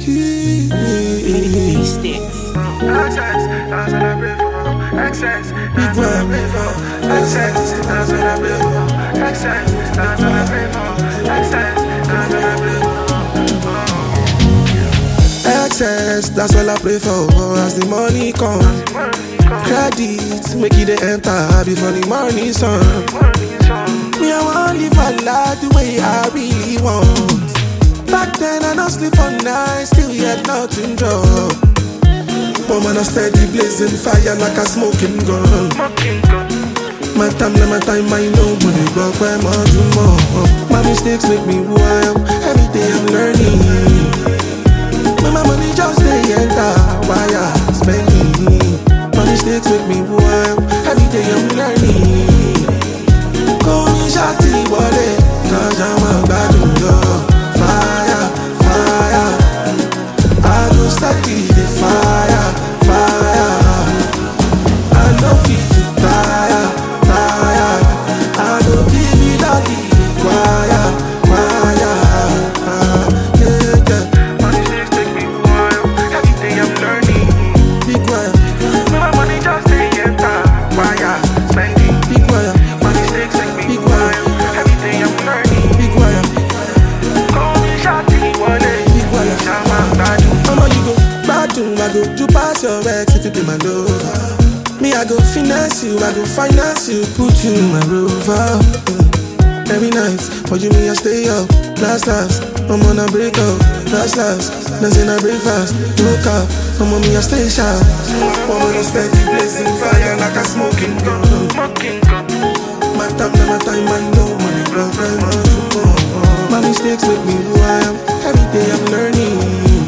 Sticks. Access, that's what I pray for. Access, that's what I pray for. Access, that's what I pray for. Access, that's what I pray for. Access, that's what I pray for. Access, that's all I pray for. As the money comes, credit make it dey enter before the money sun. Me I want live my life the way I really want. Back then I don't sleep for night, still yet nothing drop. But man I steady blazing fire like a smoking gun. My time, I know money go where more do more. My mistakes make me who I am. Every day I'm learning. When my money just dey enter, why I spending? My mistakes make me who I am. Every day I'm learning. Call me Shotty Wale, 'cause I'm a bad girl. Fire, fire. I go study the fire, fire. I know fit to tire, tire. I go give it all the choir, choir. Yeah, yeah. My mistakes take me who I am. Every day I'm learning. Big choir. My money just dey enter. Choir, spending. Big choir. My mistakes take me who I am. Every day I'm learning. Big choir. Call me Shotty Wale. Big choir. Shama Badu. Mama, you go Badu. I go to pass your ex if you be my lover. Me, I go finesse you, I go finance you, put you in my rover. Every night, for you me I stay up. Last, I'm on a break up. Last, dancing I break fast. Woke up, I'm on me I stay sharp. I'm on a steady blazing fire like a smoking gun. My time, I know money, bro, very much more. My mistakes make me who I am. Every day I'm learning.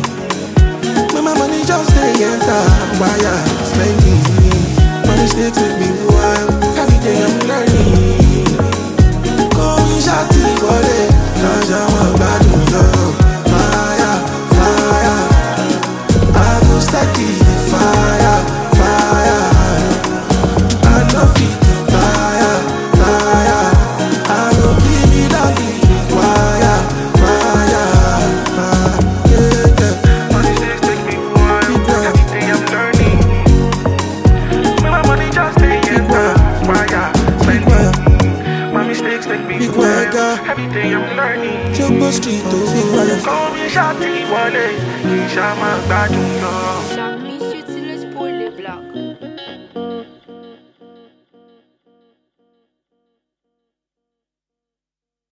When my money just dey enter, why I spending? My mistakes make me who I am. Every day I'm learning. Call me Shotty Wale, 'cause I'm a bad girl. Fire, fire. I go study the fire, fire. I know fit to fire, fire. I go give it all the choir, choir. Yeah, yeah. My mistakes take me who I am. Every day I'm learning. When my money just dey enter, choir, spending. My mistakes make me who I am. Every day I'm learning. Jumbo Street, oh, big choir. Call me Shotty Wale, Shama Badu.